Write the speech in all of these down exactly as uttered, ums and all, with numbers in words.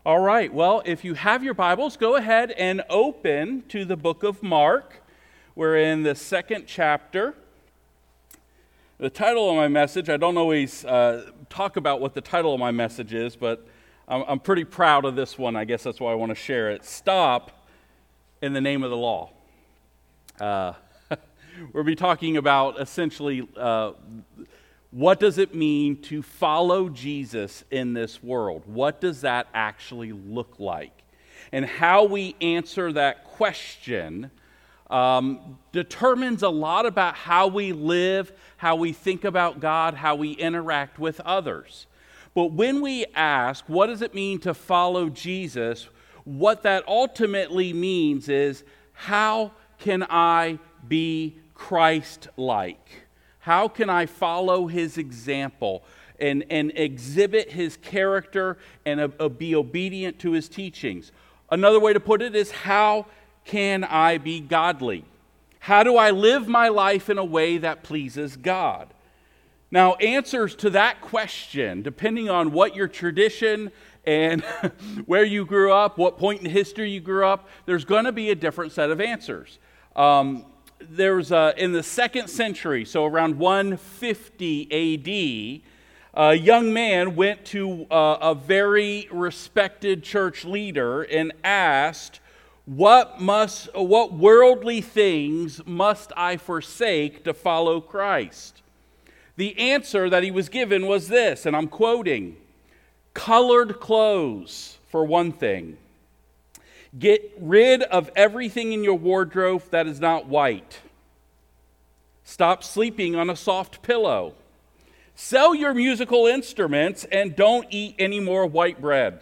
All right, well, if you have your Bibles, go ahead and open to the book of Mark. We're in the second chapter. The title of my message, I don't always uh, talk about what the title of my message is, but I'm, I'm pretty proud of this one. I guess that's why I want to share it. Stop in the name of the law. Uh, we'll be talking about essentially uh, what does it mean to follow Jesus in this world? What does that actually look like? And how we answer that question um, determines a lot about how we live, how we think about God, how we interact with others. But when we ask, what does it mean to follow Jesus? What that ultimately means is, how can I be Christ-like? How can I follow his example and, and exhibit his character and uh, uh, be obedient to his teachings? Another way to put it is, how can I be godly? How do I live my life in a way that pleases God? Now, answers to that question, depending on what your tradition and where you grew up, what point in history you grew up, there's going to be a different set of answers. Um, There was uh, in the second century, so around one fifty A D, a young man went to uh, a very respected church leader and asked, "What must, what worldly things must I forsake to follow Christ?" The answer that he was given was this, and I'm quoting: "Colored clothes, for one thing. Get rid of everything in your wardrobe that is not white. Stop sleeping on a soft pillow. Sell your musical instruments and don't eat any more white bread.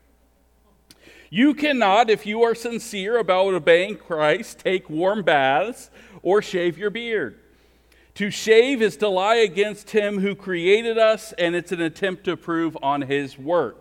You cannot, if you are sincere about obeying Christ, take warm baths or shave your beard. To shave is to lie against him who created us, and it's an attempt to prove on his work."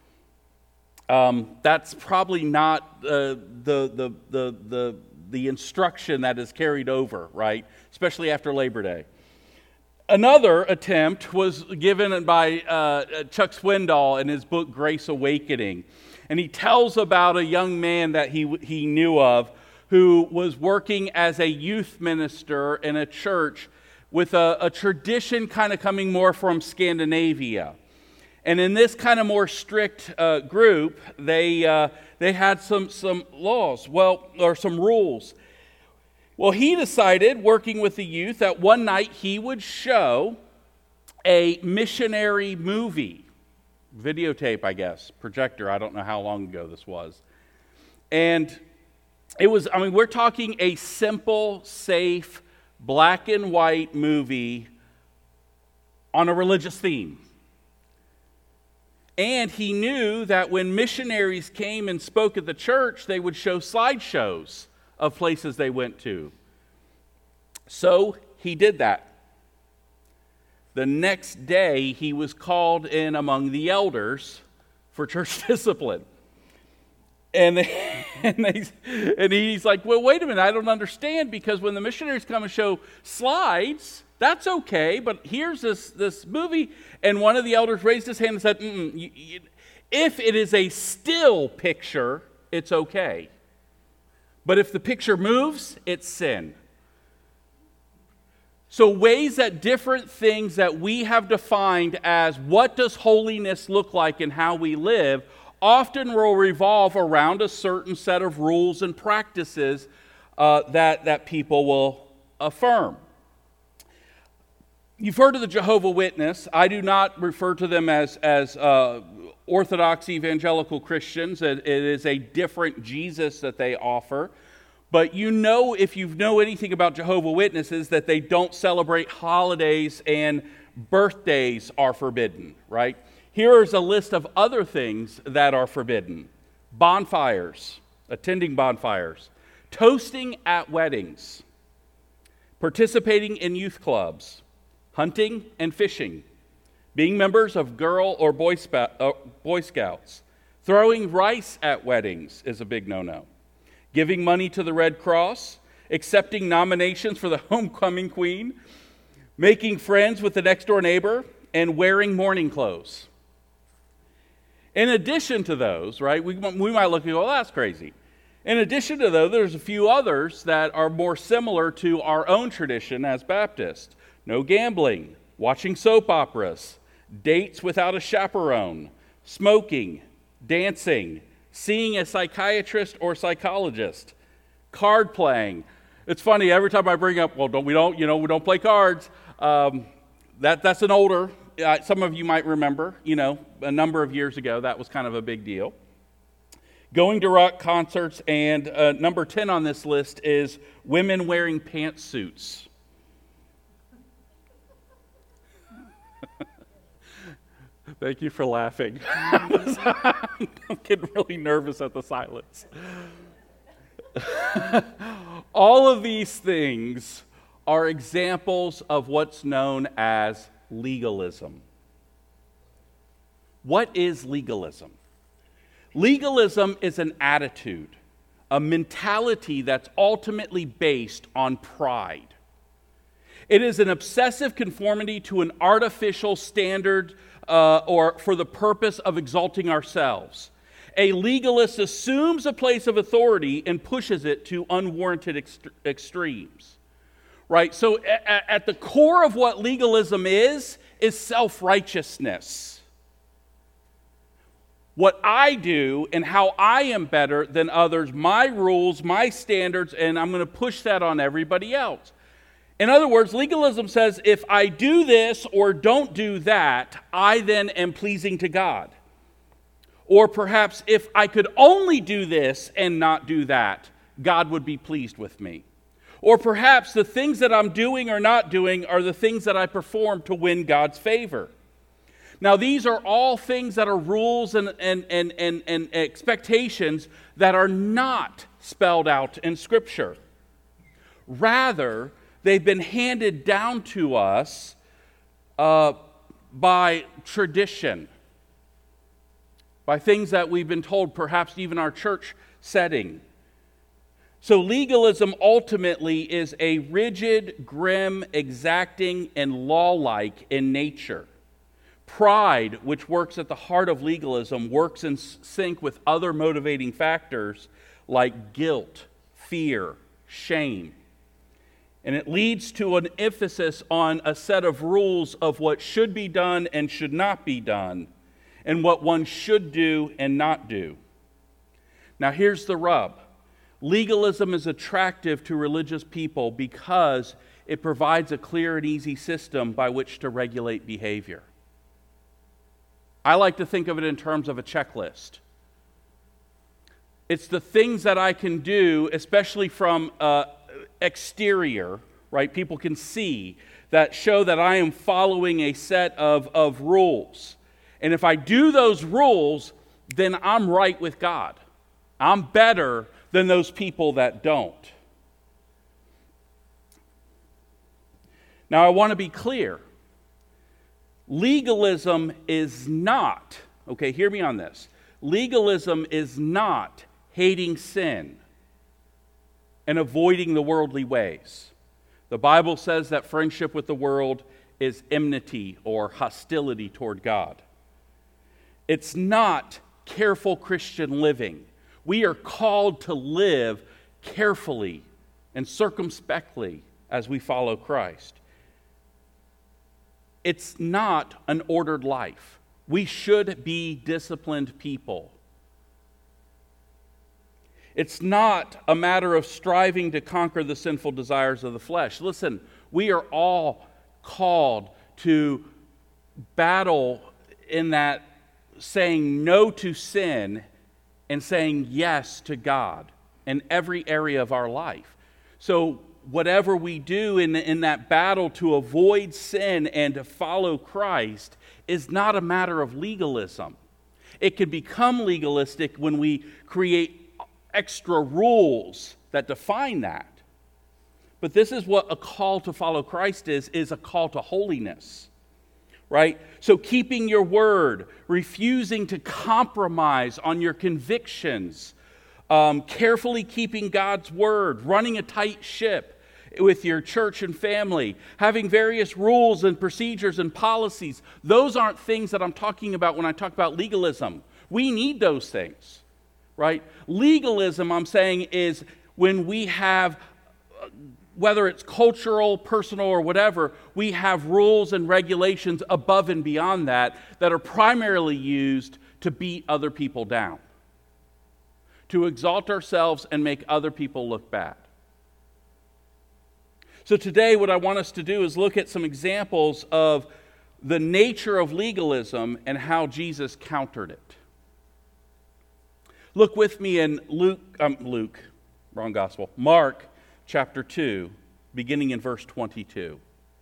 Um, that's probably not uh, the, the, the, the, the instruction that is carried over, right? Especially after Labor Day. Another attempt was given by uh, Chuck Swindoll in his book, Grace Awakening. And he tells about a young man that he, he knew of who was working as a youth minister in a church with a, a tradition kind of coming more from Scandinavia. And in this kind of more strict uh, group, they uh, they had some some laws, well, or some rules. Well, he decided, working with the youth, that one night he would show a missionary movie, videotape, I guess, projector. I don't know how long ago this was, and it was. I mean, we're talking a simple, safe, black and white movie on a religious theme. And he knew that when missionaries came and spoke at the church, they would show slideshows of places they went to. So he did that. The next day, he was called in among the elders for church discipline. And, they, and, they, and he's like, well, wait a minute, I don't understand, because when the missionaries come and show slides, that's okay, but here's this, this movie. And one of the elders raised his hand and said, Mm-mm, you, you, if it is a still picture, it's okay. But if the picture moves, it's sin. So ways that different things that we have defined as what does holiness look like and how we live often will revolve around a certain set of rules and practices uh, that, that people will affirm. You've heard of the Jehovah's Witness. I do not refer to them as, as uh, Orthodox evangelical Christians. It, it is a different Jesus that they offer. But you know, if you know anything about Jehovah's Witnesses, that they don't celebrate holidays and birthdays are forbidden, right? Here is a list of other things that are forbidden. Bonfires, attending bonfires, toasting at weddings, participating in youth clubs, hunting and fishing, being members of Girl or Boy, Spa- uh, Boy Scouts, throwing rice at weddings is a big no-no, giving money to the Red Cross, accepting nominations for the homecoming queen, making friends with the next-door neighbor, and wearing mourning clothes. In addition to those, right, we, we might look and go, well, that's crazy. In addition to those, there's a few others that are more similar to our own tradition as Baptists. No gambling, watching soap operas, dates without a chaperone, smoking, dancing, seeing a psychiatrist or psychologist, card playing. It's funny, every time I bring up, well, don't we don't, you know, we don't play cards. Um, that that's an older, uh, some of you might remember, you know, a number of years ago, that was kind of a big deal. Going to rock concerts, and uh, number ten on this list is women wearing pantsuits. Thank you for laughing. I'm getting really nervous at the silence. All of these things are examples of what's known as legalism. What is legalism? Legalism is an attitude, a mentality that's ultimately based on pride. It is an obsessive conformity to an artificial standard uh, or for the purpose of exalting ourselves. A legalist assumes a place of authority and pushes it to unwarranted ext- extremes. Right? So a- at the core of what legalism is, is self-righteousness. What I do and how I am better than others, my rules, my standards, and I'm going to push that on everybody else. In other words, legalism says if I do this or don't do that, I then am pleasing to God. Or perhaps if I could only do this and not do that, God would be pleased with me. Or perhaps the things that I'm doing or not doing are the things that I perform to win God's favor. Now, these are all things that are rules and, and, and, and, and expectations that are not spelled out in Scripture. Rather, they've been handed down to us uh, by tradition, by things that we've been told, perhaps even our church setting. So legalism ultimately is a rigid, grim, exacting, and law-like in nature. Pride, which works at the heart of legalism, works in sync with other motivating factors like guilt, fear, shame. And it leads to an emphasis on a set of rules of what should be done and should not be done, and what one should do and not do. Now here's the rub. Legalism is attractive to religious people because it provides a clear and easy system by which to regulate behavior. I like to think of it in terms of a checklist. It's the things that I can do, especially from uh, exterior, right? People can see that show that I am following a set of, of rules. And if I do those rules, then I'm right with God. I'm better than those people that don't. Now, I want to be clear. Legalism is not, okay, hear me on this. Legalism is not hating sin and avoiding the worldly ways. The Bible says that friendship with the world is enmity or hostility toward God. It's not careful Christian living. We are called to live carefully and circumspectly as we follow Christ. It's not an ordered life. We should be disciplined people. It's not a matter of striving to conquer the sinful desires of the flesh. Listen, we are all called to battle in that saying no to sin and saying yes to God in every area of our life. So whatever we do in, in that battle to avoid sin and to follow Christ is not a matter of legalism. It can become legalistic when we create extra rules that define that. But this is what a call to follow Christ is, is a call to holiness. Right? So keeping your word, refusing to compromise on your convictions, um, carefully keeping God's word, running a tight ship with your church and family, having various rules and procedures and policies. Those aren't things that I'm talking about when I talk about legalism. We need those things, right? Legalism, I'm saying, is when we have, whether it's cultural, personal, or whatever, we have rules and regulations above and beyond that that are primarily used to beat other people down, to exalt ourselves and make other people look bad. So today what I want us to do is look at some examples of the nature of legalism and how Jesus countered it. Look with me in Luke, um, Luke, wrong gospel, Mark chapter two, beginning in verse twenty-two.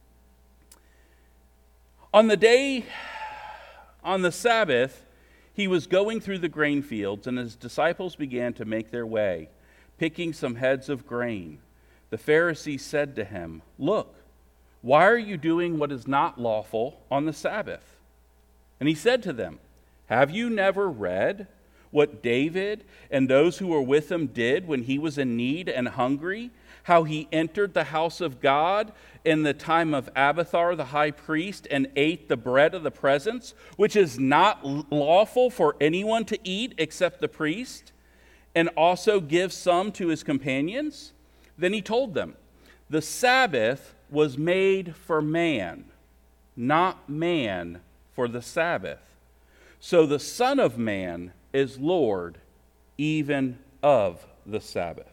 On the day, on the Sabbath, he was going through the grain fields, and his disciples began to make their way, picking some heads of grain. The Pharisees said to him, "Look, why are you doing what is not lawful on the Sabbath?" And he said to them, "Have you never read what David and those who were with him did when he was in need and hungry? How he entered the house of God in the time of Abiathar the high priest and ate the bread of the presence, which is not lawful for anyone to eat except the priest, and also give some to his companions?" Then he told them, "The Sabbath was made for man, not man for the Sabbath. So the Son of Man is Lord even of the Sabbath."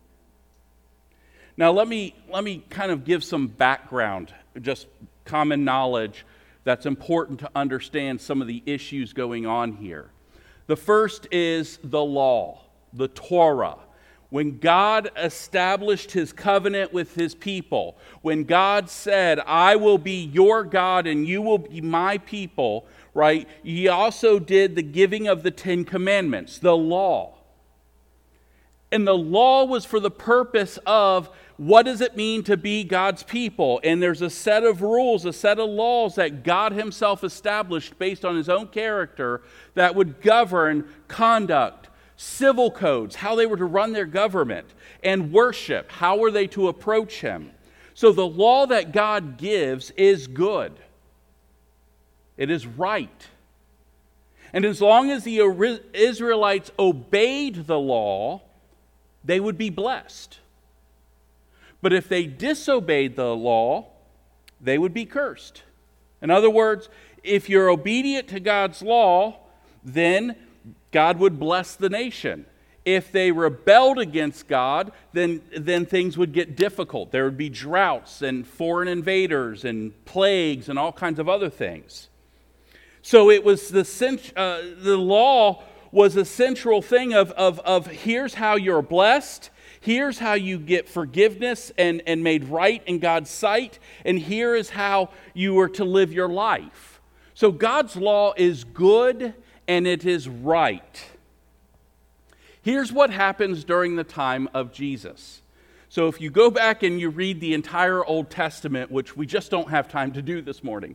Now let me let me kind of give some background, just common knowledge that's important to understand some of the issues going on here. The first is the law, the Torah. When God established his covenant with his people, when God said, "I will be your God and you will be my people," right? He also did the giving of the Ten Commandments, the law. And the law was for the purpose of what does it mean to be God's people? And there's a set of rules, a set of laws that God himself established based on his own character that would govern conduct, civil codes, how they were to run their government, and worship, how were they to approach him. So the law that God gives is good. It is right. And as long as the Israelites obeyed the law, they would be blessed. But if they disobeyed the law, they would be cursed. In other words, if you're obedient to God's law, then God would bless the nation. If they rebelled against God, then, then things would get difficult. There would be droughts and foreign invaders and plagues and all kinds of other things. So it was the uh, the law was a central thing of, of, of here's how you're blessed, here's how you get forgiveness and, and made right in God's sight, and here is how you are to live your life. So God's law is good and it is right. Here's what happens during the time of Jesus. So if you go back and you read the entire Old Testament, which we just don't have time to do this morning,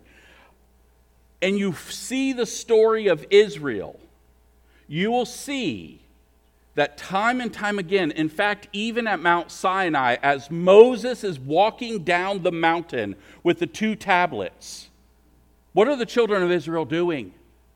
and you see the story of Israel, you will see that time and time again, in fact, even at Mount Sinai, as Moses is walking down the mountain with the two tablets, what are the children of Israel doing?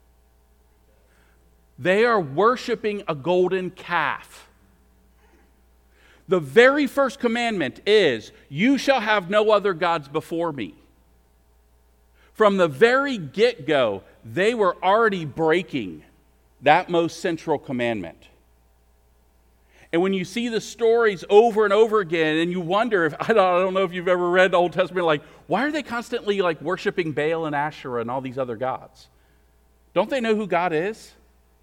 They are worshiping a golden calf. The very first commandment is, "You shall have no other gods before me." From the very get-go, they were already breaking that most central commandment. And when you see the stories over and over again, and you wonder, if I don't, I don't know if you've ever read the Old Testament, like, why are they constantly like worshiping Baal and Asherah and all these other gods? Don't they know who God is?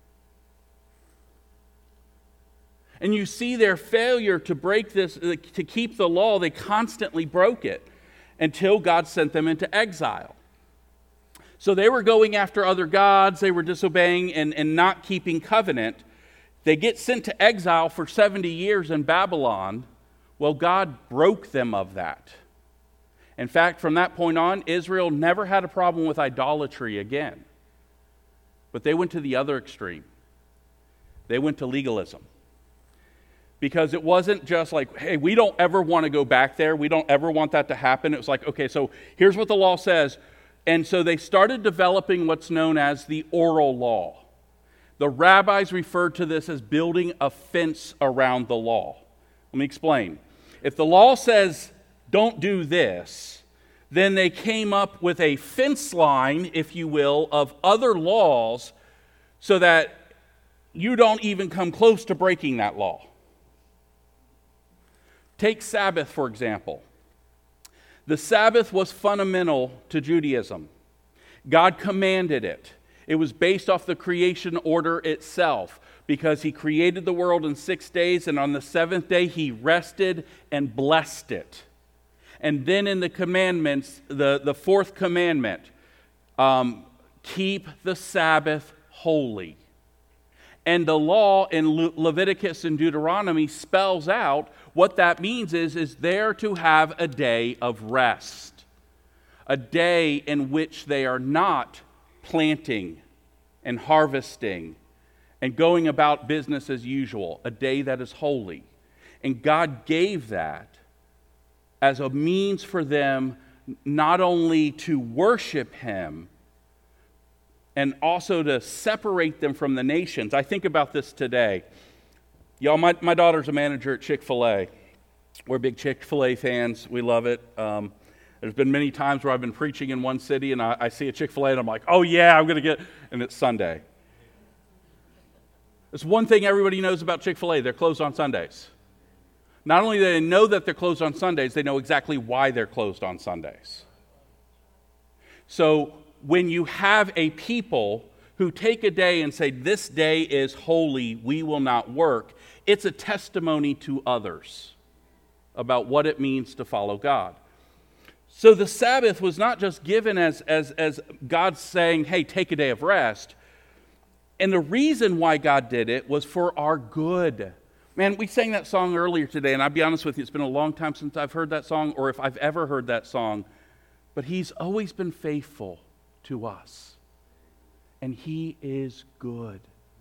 And you see their failure to break this, to keep the law. They constantly broke it until God sent them into exile. So they were going after other gods. They were disobeying and, and not keeping covenant. They get sent to exile for seventy years in Babylon. Well, God broke them of that. In fact, from that point on, Israel never had a problem with idolatry again. But they went to the other extreme. They went to legalism. Because it wasn't just like, hey, we don't ever want to go back there. We don't ever want that to happen. It was like, okay, so here's what the law says. And so they started developing what's known as the oral law. The rabbis referred to this as building a fence around the law. Let me explain. If the law says, don't do this, then they came up with a fence line, if you will, of other laws so that you don't even come close to breaking that law. Take Sabbath, for example. The Sabbath was fundamental to Judaism. God commanded it. It was based off the creation order itself, because he created the world in six days, and on the seventh day he rested and blessed it. And then in the commandments, the, the fourth commandment, um, keep the Sabbath holy. And the law in Le- Leviticus and Deuteronomy spells out what that means is, is they're to have a day of rest. A day in which they are not planting and harvesting and going about business as usual. A day that is holy. And God gave that as a means for them not only to worship him, and also to separate them from the nations. I think about this today. Y'all, my, my daughter's a manager at Chick-fil-A. We're big Chick-fil-A fans. We love it. Um, there's been many times where I've been preaching in one city and I, I see a Chick-fil-A and I'm like, oh yeah, I'm going to get, and it's Sunday. There's one thing everybody knows about Chick-fil-A. They're closed on Sundays. Not only do they know that they're closed on Sundays, they know exactly why they're closed on Sundays. So when you have a people who take a day and say, this day is holy, we will not work, it's a testimony to others about what it means to follow God. So the Sabbath was not just given as, as, as God saying, hey, take a day of rest. And the reason why God did it was for our good. Man, we sang that song earlier today, and I'll be honest with you, it's been a long time since I've heard that song, or if I've ever heard that song. But he's always been faithful to us. And he is good.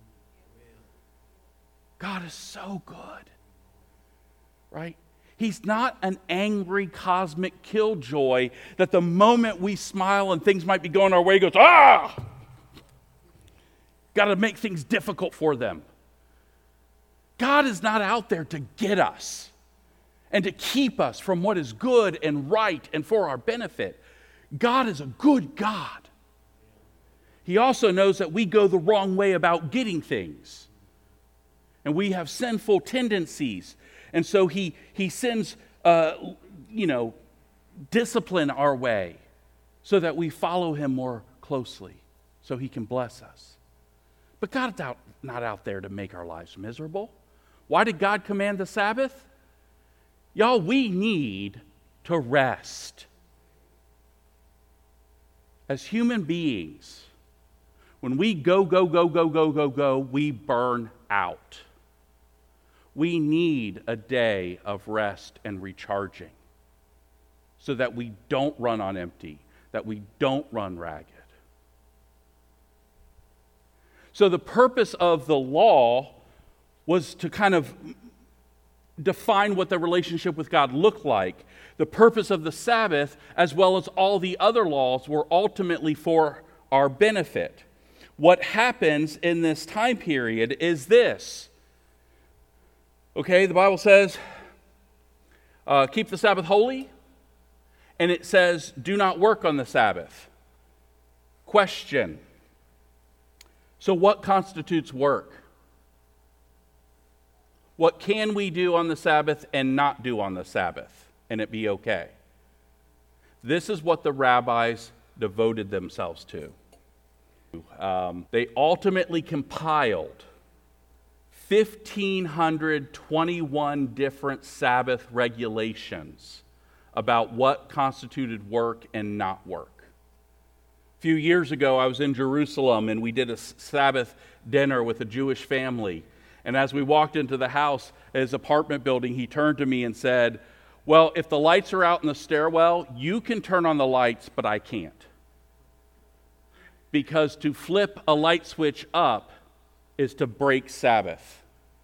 God is so good. Right? He's not an angry cosmic killjoy that the moment we smile and things might be going our way, he goes, ah! Got to make things difficult for them. God is not out there to get us and to keep us from what is good and right and for our benefit. God is a good God. He also knows that we go the wrong way about getting things. And we have sinful tendencies. And so he, he sends, uh, you know, discipline our way so that we follow him more closely so he can bless us. But God's out, not out there to make our lives miserable. Why did God command the Sabbath? Y'all, we need to rest. As human beings, when we go, go, go, go, go, go, go, we burn out. We need a day of rest and recharging so that we don't run on empty, that we don't run ragged. So the purpose of the law was to kind of define what the relationship with God looked like. The purpose of the Sabbath, as well as all the other laws, were ultimately for our benefit. What happens in this time period is this. Okay, the Bible says, uh, keep the Sabbath holy, and it says, do not work on the Sabbath. Question. So what constitutes work? What can we do on the Sabbath and not do on the Sabbath, and it be okay? This is what the rabbis devoted themselves to. Um, they ultimately compiled one thousand five hundred twenty-one different Sabbath regulations about what constituted work and not work. A few years ago, I was in Jerusalem, and we did a Sabbath dinner with a Jewish family. And as we walked into the house, his apartment building, he turned to me and said, well, if the lights are out in the stairwell, you can turn on the lights, but I can't. Because to flip a light switch up is to break Sabbath.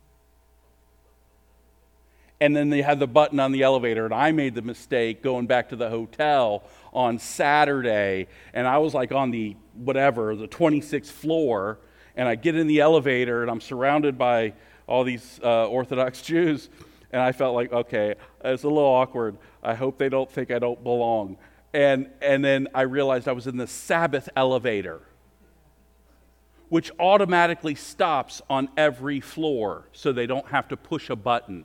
And then they had the button on the elevator, and I made the mistake going back to the hotel on Saturday, and I was like on the, whatever, the twenty-sixth floor, And I get in the elevator, and I'm surrounded by all these uh, Orthodox Jews, and I felt like, okay, it's a little awkward. I hope they don't think I don't belong. And, and then I realized I was in the Sabbath elevator, which automatically stops on every floor so they don't have to push a button.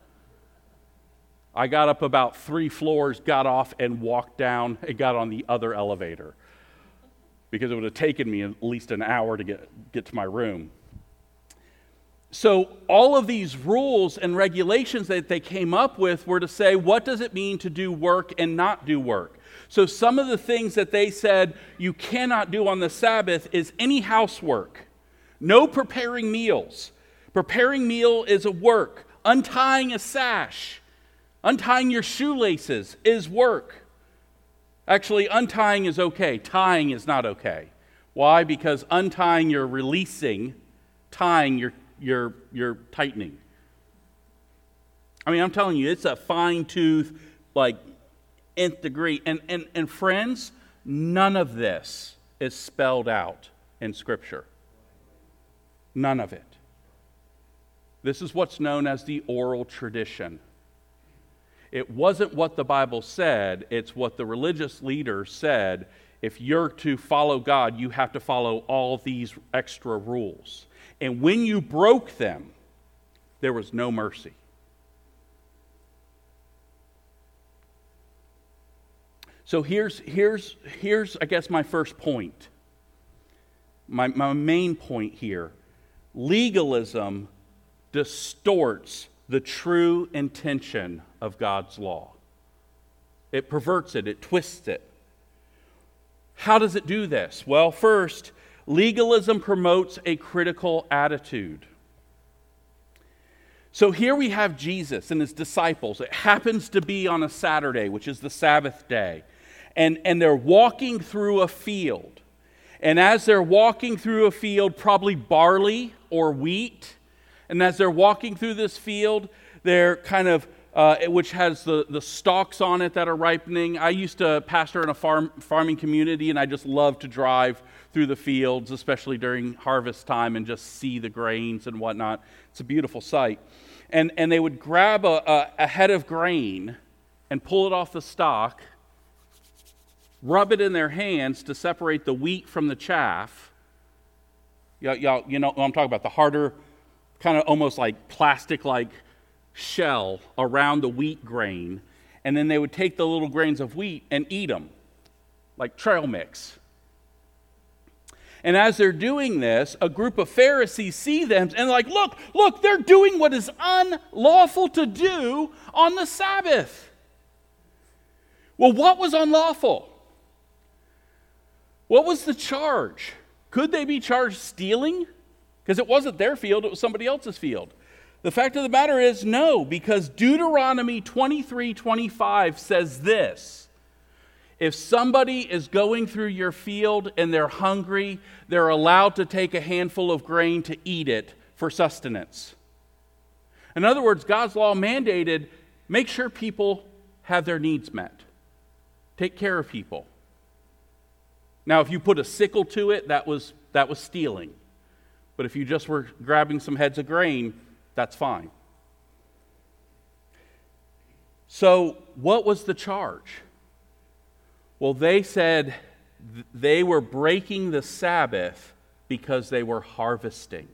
I got up about three floors, got off, and walked down and got on the other elevator because it would have taken me at least an hour to get, get to my room. So all of these rules and regulations that they came up with were to say, what does it mean to do work and not do work? So some of the things that they said you cannot do on the Sabbath is any housework, no preparing meals. Preparing meal is a work. Untying a sash, untying your shoelaces is work. Actually, untying is okay. Tying is not okay. Why? Because untying, you're releasing. Tying, you're, you're, you're tightening. I mean, I'm telling you, it's a fine-tooth, like, nth degree. And, and, and friends, none of this is spelled out in Scripture. None of it. This is what's known as the oral tradition. It wasn't what the Bible said, it's what the religious leaders said. If you're to follow God, you have to follow all these extra rules. And when you broke them, there was no mercy. So here's, here's, here's I guess, my first point. My, my main point here. Legalism distorts the true intention of God's law. It perverts it, it twists it. How does it do this? Well, first, legalism promotes a critical attitude. So here we have Jesus and his disciples. It happens to be on a Saturday, which is the Sabbath day. And, and they're walking through a field. And as they're walking through a field, probably barley or wheat, and as they're walking through this field, they're kind of, uh, which has the, the stalks on it that are ripening. I used to pastor in a farm farming community, and I just love to drive through the fields, especially during harvest time, and just see the grains and whatnot. It's a beautiful sight. And, and they would grab a, a, a head of grain and pull it off the stalk, rub it in their hands to separate the wheat from the chaff. Y'all, y'all, you know what I'm talking about, the harder, kind of almost like plastic-like shell around the wheat grain. And then they would take the little grains of wheat and eat them, like trail mix. And as they're doing this, a group of Pharisees see them and like, look, look, they're doing what is unlawful to do on the Sabbath. Well, what was unlawful? What was the charge? Could they be charged stealing? Because it wasn't their field, it was somebody else's field. The fact of the matter is no, because Deuteronomy twenty-three twenty-five says this. If somebody is going through your field and they're hungry, they're allowed to take a handful of grain to eat it for sustenance. In other words, God's law mandated, make sure people have their needs met. Take care of people. Now, if you put a sickle to it, that was that was stealing. But if you just were grabbing some heads of grain, that's fine. So, what was the charge? Well, they said th- they were breaking the Sabbath because they were harvesting.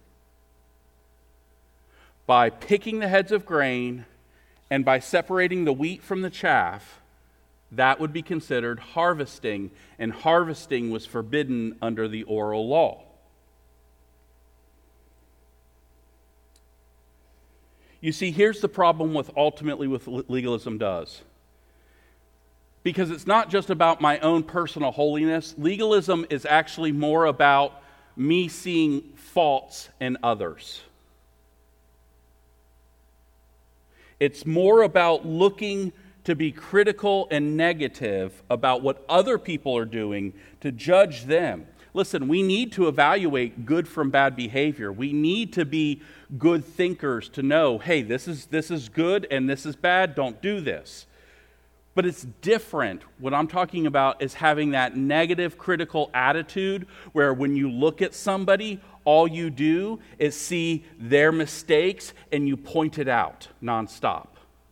By picking the heads of grain and by separating the wheat from the chaff, that would be considered harvesting, and harvesting was forbidden under the oral law. You see, here's the problem with ultimately what legalism does. Because it's not just about my own personal holiness. Legalism is actually more about me seeing faults in others. It's more about looking to be critical and negative about what other people are doing, to judge them. Listen, we need to evaluate good from bad behavior. We need to be good thinkers to know, hey, this is this is good and this is bad, don't do this. But it's different. What I'm talking about is having that negative critical attitude where when you look at somebody, all you do is see their mistakes and you point it out nonstop.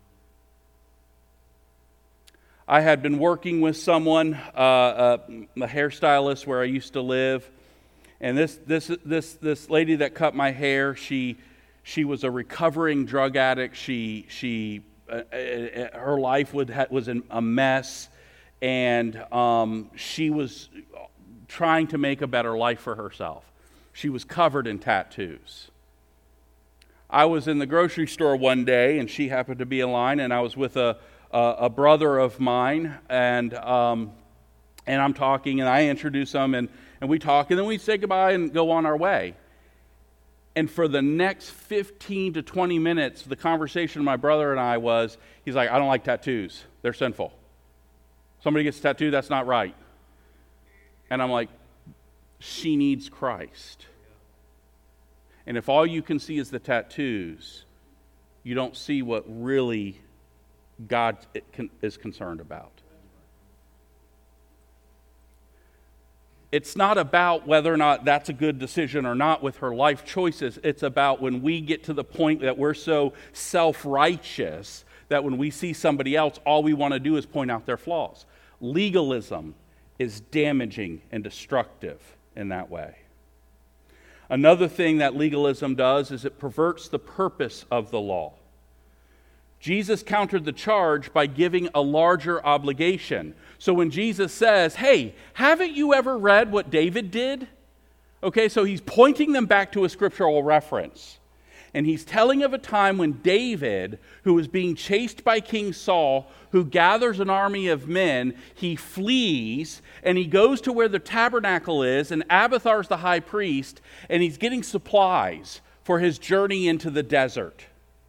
I had been working with someone, uh, uh, a hairstylist where I used to live, and this this this this lady that cut my hair, she she was a recovering drug addict. She she uh, her life would ha- was in a mess, and um, she was trying to make a better life for herself. She was covered in tattoos. I was in the grocery store one day, and she happened to be in line, and I was with a a, a brother of mine, and um, and I'm talking, and I introduce him, and, and we talk, and then we say goodbye and go on our way. And for the next fifteen to twenty minutes, the conversation my brother and I was, he's like, I don't like tattoos. They're sinful. Somebody gets a tattoo, that's not right. And I'm like, she needs Christ. And if all you can see is the tattoos, you don't see what really God is concerned about. It's not about whether or not that's a good decision or not with her life choices. It's about when we get to the point that we're so self-righteous that when we see somebody else, all we want to do is point out their flaws. Legalism is damaging and destructive in that way. Another thing that legalism does is it perverts the purpose of the law. Jesus countered the charge by giving a larger obligation. So when Jesus says, hey, haven't you ever read what David did? Okay, so he's pointing them back to a scriptural reference. And he's telling of a time when David, who was being chased by King Saul, who gathers an army of men, he flees, and he goes to where the tabernacle is, and Abiathar's the high priest, and he's getting supplies for his journey into the desert.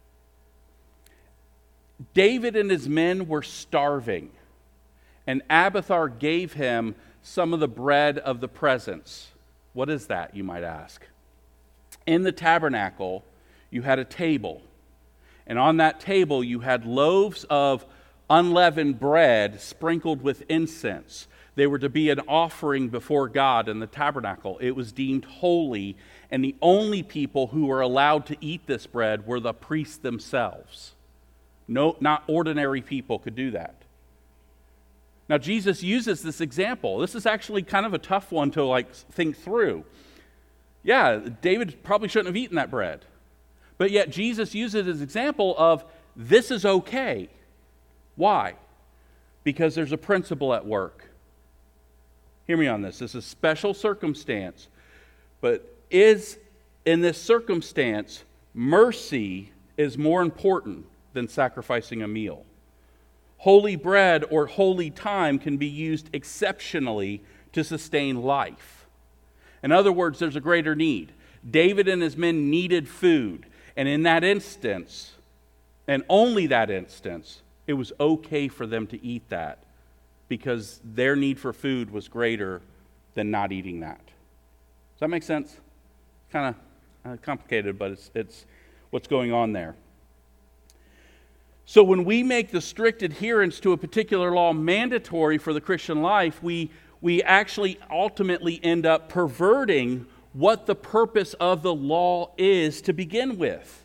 David and his men were starving, and Abiathar gave him some of the bread of the presence. What is that, you might ask? In the tabernacle, you had a table, and on that table you had loaves of unleavened bread sprinkled with incense. They were to be an offering before God in the tabernacle. It was deemed holy, and the only people who were allowed to eat this bread were the priests themselves. No, not ordinary people could do that. Now, Jesus uses this example. This is actually kind of a tough one to like think through. Yeah, David probably shouldn't have eaten that bread. But yet Jesus uses this example of this is okay. Why? Because there's a principle at work. Hear me on this. This is a special circumstance. But is in this circumstance, mercy is more important than sacrificing a meal. Holy bread or holy time can be used exceptionally to sustain life. In other words, there's a greater need. David and his men needed food, and in that instance, and only that instance, it was okay for them to eat that because their need for food was greater than not eating that. Does that make sense? Kind of uh, complicated, but it's, it's what's going on there. So when we make the strict adherence to a particular law mandatory for the Christian life, we, we actually ultimately end up perverting what the purpose of the law is to begin with.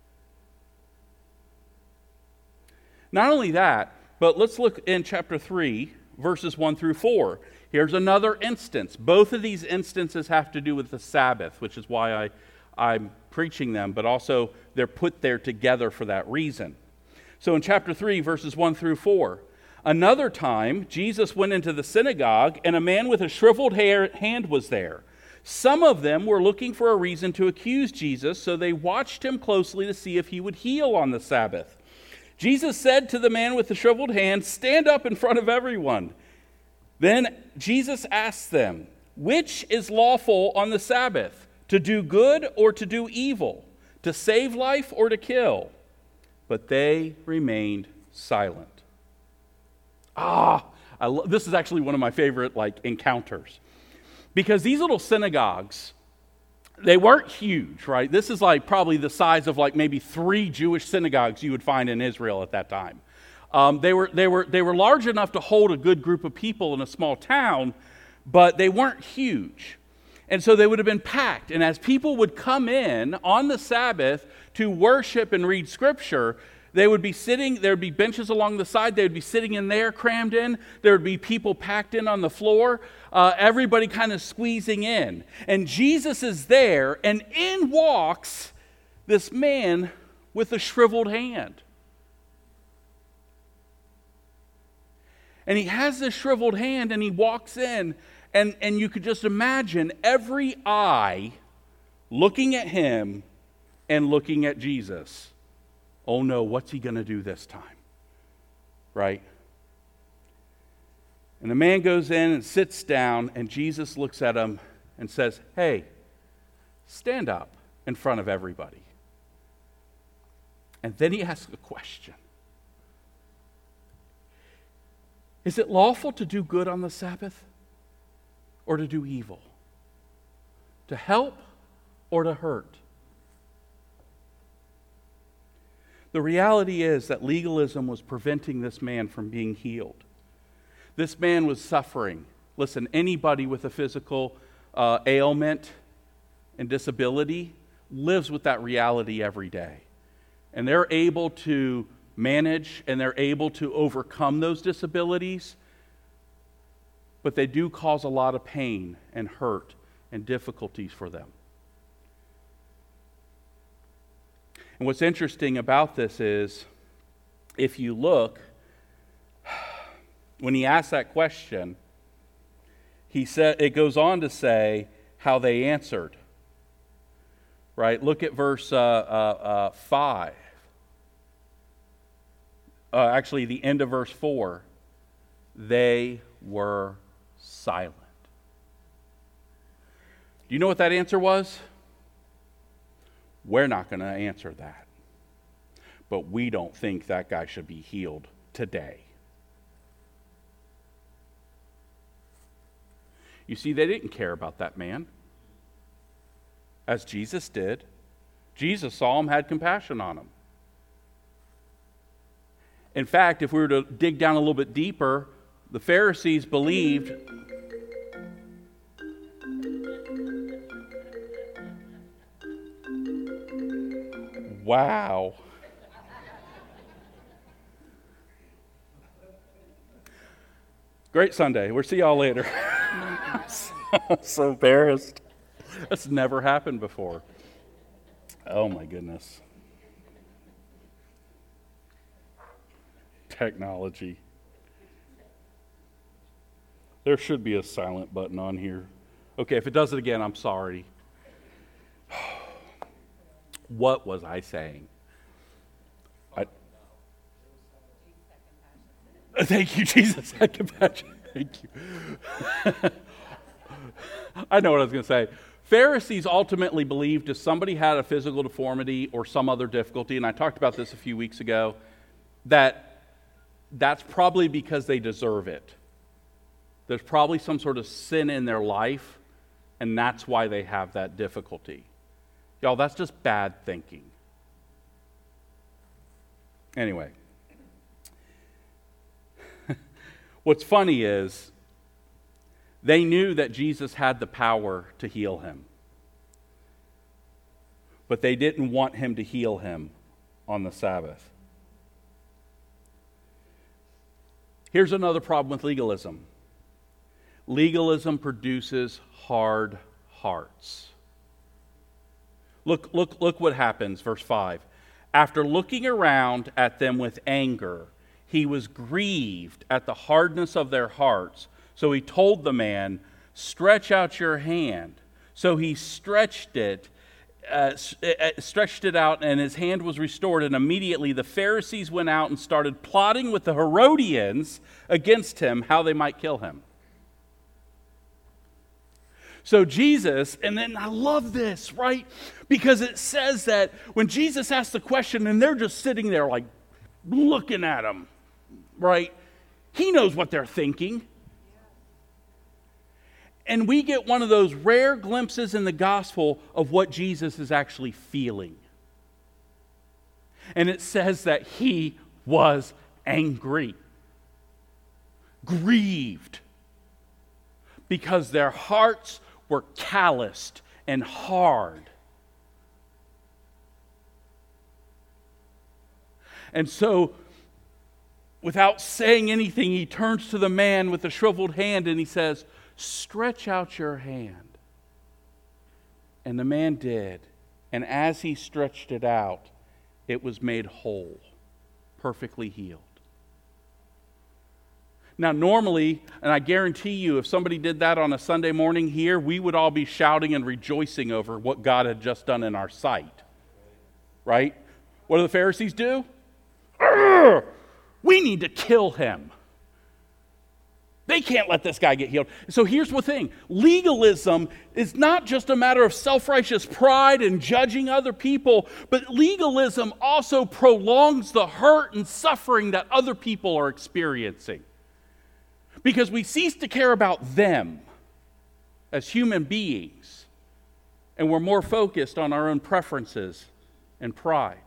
Not only that, but let's look in chapter three, verses one through four. Here's another instance. Both of these instances have to do with the Sabbath, which is why I, I'm preaching them, but also they're put there together for that reason. So in chapter three, verses one through four, another time Jesus went into the synagogue, and a man with a shriveled hair, hand was there. Some of them were looking for a reason to accuse Jesus, so they watched him closely to see if he would heal on the Sabbath. Jesus said to the man with the shriveled hand, "Stand up in front of everyone." Then Jesus asked them, "Which is lawful on the Sabbath, to do good or to do evil, to save life or to kill?" But they remained silent. Ah, I lo- this is actually one of my favorite like encounters. Because these little synagogues, they weren't huge, right? This is like probably the size of like maybe three Jewish synagogues you would find in Israel at that time. Um, they were they were they were large enough to hold a good group of people in a small town, but they weren't huge. And so they would have been packed. And as people would come in on the Sabbath to worship and read Scripture, they would be sitting, there would be benches along the side, they would be sitting in there crammed in, there would be people packed in on the floor, uh, everybody kind of squeezing in. And Jesus is there, and in walks this man with a shriveled hand. And he has this shriveled hand, and he walks in, and, and you could just imagine every eye looking at him and looking at Jesus. Oh no, what's he going to do this time? Right? And the man goes in and sits down, and Jesus looks at him and says, "Hey, stand up in front of everybody." And then he asks a question. Is it lawful to do good on the Sabbath or to do evil? To help or to hurt? The reality is that legalism was preventing this man from being healed. This man was suffering. Listen, anybody with a physical uh, ailment and disability lives with that reality every day. And they're able to manage and they're able to overcome those disabilities, but they do cause a lot of pain and hurt and difficulties for them. And what's interesting about this is, if you look, when he asked that question, he said, it goes on to say how they answered. Right? Look at verse uh, uh, uh, five. Uh, actually, the end of verse four. They were silent. Do you know what that answer was? We're not going to answer that. But we don't think that guy should be healed today. You see, they didn't care about that man, as Jesus did. Jesus saw him, had compassion on him. In fact, if we were to dig down a little bit deeper, the Pharisees believed wow. Great Sunday. We'll see y'all later. I'm so embarrassed. That's never happened before. Oh my goodness. Technology. There should be a silent button on here. Okay, if it does it again, I'm sorry. What was I saying? I, thank you, Jesus. Had compassion. Thank you. I know what I was going to say. Pharisees ultimately believed if somebody had a physical deformity or some other difficulty, and I talked about this a few weeks ago, that that's probably because they deserve it. There's probably some sort of sin in their life, and that's why they have that difficulty. Y'all, that's just bad thinking. Anyway. What's funny is, they knew that Jesus had the power to heal him. But they didn't want him to heal him on the Sabbath. Here's another problem with legalism. Legalism produces hard hearts. Look, look, look what happens, verse five. After looking around at them with anger, he was grieved at the hardness of their hearts. So he told the man, "Stretch out your hand." So he stretched it, uh, stretched it out, and his hand was restored. And immediately the Pharisees went out and started plotting with the Herodians against him, how they might kill him. So Jesus, and then I love this, right? Because it says that when Jesus asked the question, and they're just sitting there like looking at him, right? He knows what they're thinking. And we get one of those rare glimpses in the gospel of what Jesus is actually feeling. And it says that he was angry, grieved, because their hearts were calloused and hard. And so, without saying anything, he turns to the man with the shriveled hand and he says, "Stretch out your hand." And the man did. And as he stretched it out, it was made whole, perfectly healed. Now, normally, and I guarantee you, if somebody did that on a Sunday morning here, we would all be shouting and rejoicing over what God had just done in our sight. Right? What do the Pharisees do? Urgh! We need to kill him. They can't let this guy get healed. So here's the thing. Legalism is not just a matter of self-righteous pride and judging other people, but legalism also prolongs the hurt and suffering that other people are experiencing. Because we cease to care about them as human beings, and we're more focused on our own preferences and pride.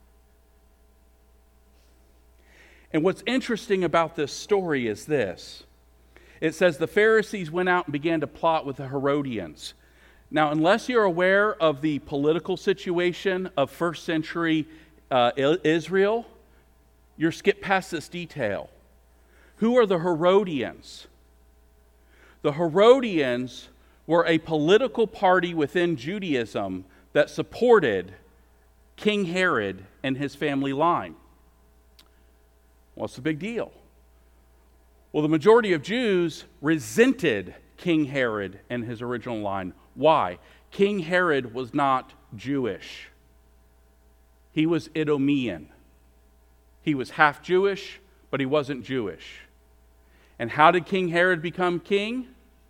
And what's interesting about this story is this. It says the Pharisees went out and began to plot with the Herodians. Now, unless you're aware of the political situation of first century uh, Israel, you're skipped past this detail. Who are the Herodians? The Herodians were a political party within Judaism that supported King Herod and his family line. What's the big deal? Well, the majority of Jews resented King Herod and his original line. Why? King Herod was not Jewish. He was Idumean. He was half Jewish, but he wasn't Jewish. And how did King Herod become king?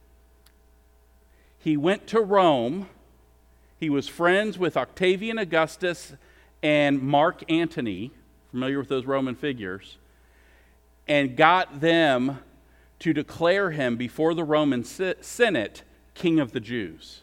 He went to Rome. He was friends with Octavian Augustus and Mark Antony, familiar with those Roman figures, and got them to declare him before the Roman Senate king of the Jews.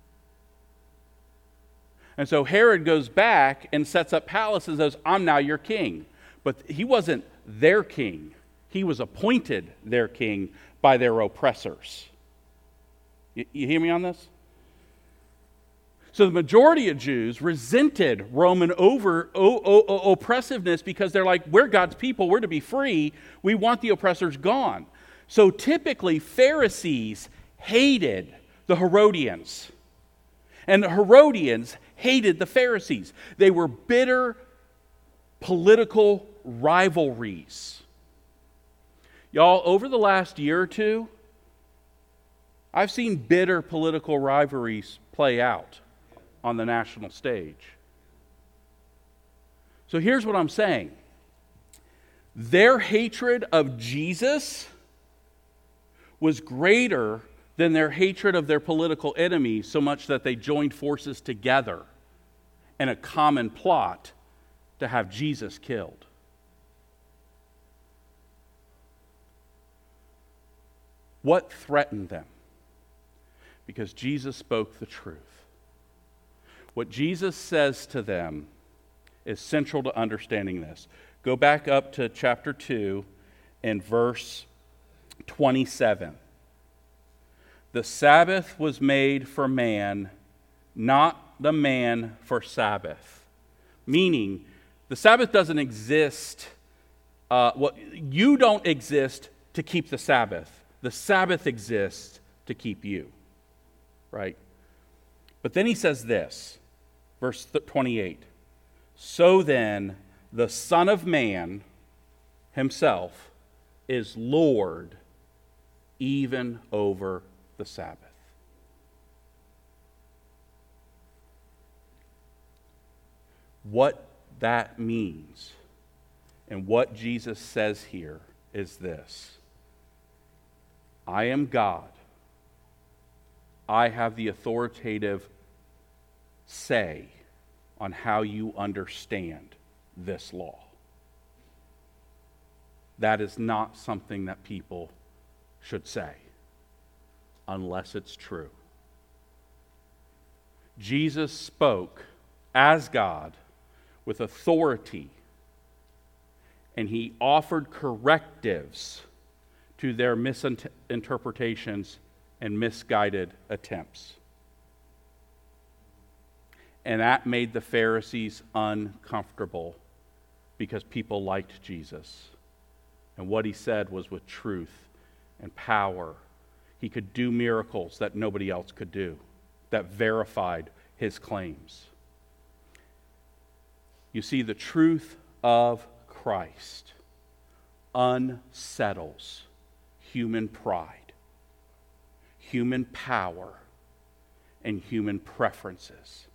And so Herod goes back and sets up palaces and says, "I'm now your king." But he wasn't their king. He was appointed their king by their oppressors. You, you hear me on this? So the majority of Jews resented Roman over o, o, o, oppressiveness because they're like, we're God's people, we're to be free, we want the oppressors gone. So typically Pharisees hated the Herodians. And the Herodians hated the Pharisees. They were bitter political rivalries. Y'all, over the last year or two, I've seen bitter political rivalries play out on the national stage. So here's what I'm saying. Their hatred of Jesus was greater than their hatred of their political enemies, so much that they joined forces together in a common plot to have Jesus killed. What threatened them? Because Jesus spoke the truth. What Jesus says to them is central to understanding this. Go back up to chapter two and verse twenty-seven. The Sabbath was made for man, not the man for Sabbath. Meaning, the Sabbath doesn't exist, uh, what, you don't exist to keep the Sabbath. The Sabbath exists to keep you. Right? But then he says this, verse twenty-eight. So then, the Son of Man himself is Lord even over the Sabbath. What that means and what Jesus says here is this. I am God. I have the authoritative say on how you understand this law. That is not something that people should say, unless it's true. Jesus spoke as God with authority, and he offered correctives to their misinterpretations and misguided attempts. And that made the Pharisees uncomfortable because people liked Jesus. And what he said was with truth and power. He could do miracles that nobody else could do, that verified his claims. You see, the truth of Christ unsettles human pride, human power, and human preferences.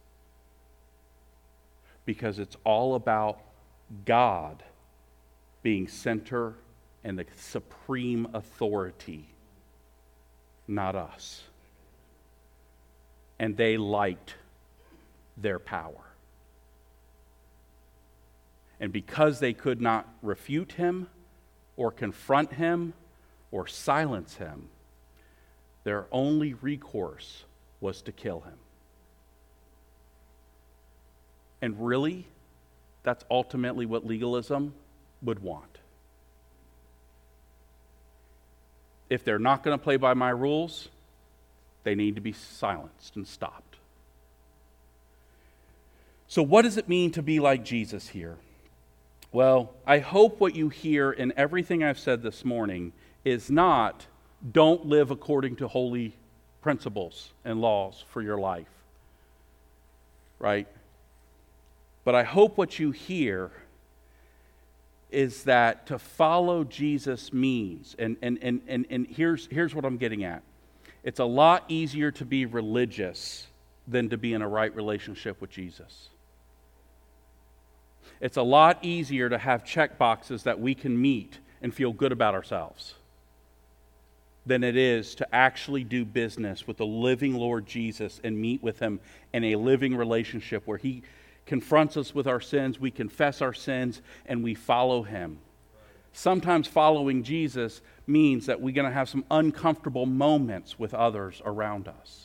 Because it's all about God being center and the supreme authority, not us. And they liked their power. And because they could not refute him or confront him or silence him, their only recourse was to kill him. And really, that's ultimately what legalism would want. If they're not going to play by my rules, they need to be silenced and stopped. So what does it mean to be like Jesus here? Well, I hope what you hear in everything I've said this morning is not, don't live according to holy principles and laws for your life. Right? But I hope what you hear is that to follow Jesus means, and, and, and, and, and here's, here's what I'm getting at. It's a lot easier to be religious than to be in a right relationship with Jesus. It's a lot easier to have check boxes that we can meet and feel good about ourselves than it is to actually do business with the living Lord Jesus and meet with him in a living relationship where he confronts us with our sins, we confess our sins, and we follow him. Sometimes following Jesus means that we're going to have some uncomfortable moments with others around us.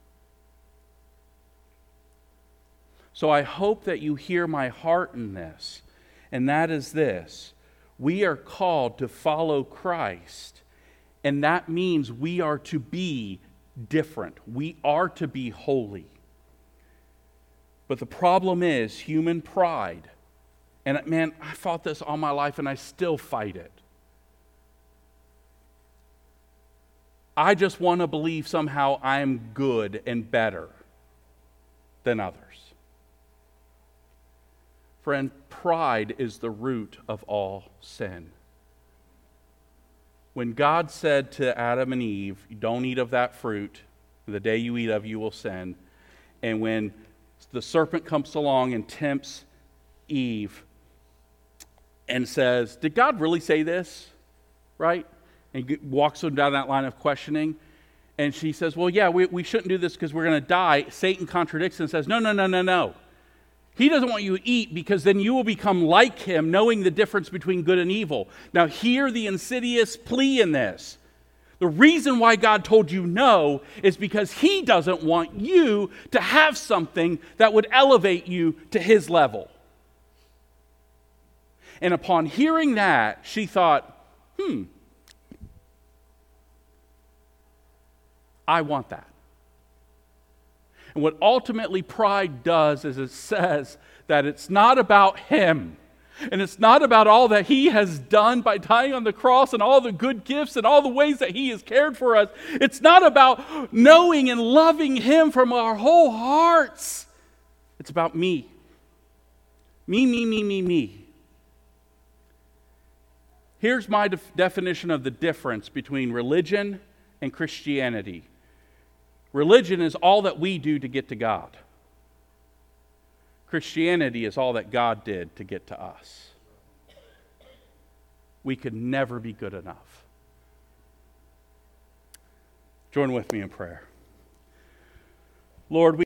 So I hope that you hear my heart in this, and that is this. We are called to follow Christ, and that means we are to be different. We are to be holy. But the problem is human pride. And man, I fought this all my life and I still fight it. I just want to believe somehow I am good and better than others. Friend, pride is the root of all sin. When God said to Adam and Eve, don't eat of that fruit, the day you eat of you will sin. And when the serpent comes along and tempts Eve and says, did God really say this? Right? And walks them down that line of questioning. And she says, well, yeah, we, we shouldn't do this because we're going to die. Satan contradicts and says, no, no, no, no, no. He doesn't want you to eat because then you will become like him, knowing the difference between good and evil. Now, hear the insidious plea in this. The reason why God told you no is because he doesn't want you to have something that would elevate you to his level. And upon hearing that, she thought, hmm, I want that. And what ultimately pride does is it says that it's not about him. And it's not about all that he has done by dying on the cross and all the good gifts and all the ways that he has cared for us. It's not about knowing and loving him from our whole hearts. It's about me. Me, me, me, me, me. Here's my def- definition of the difference between religion and Christianity. Religion is all that we do to get to God. Christianity is all that God did to get to us. We could never be good enough. Join with me in prayer. Lord, we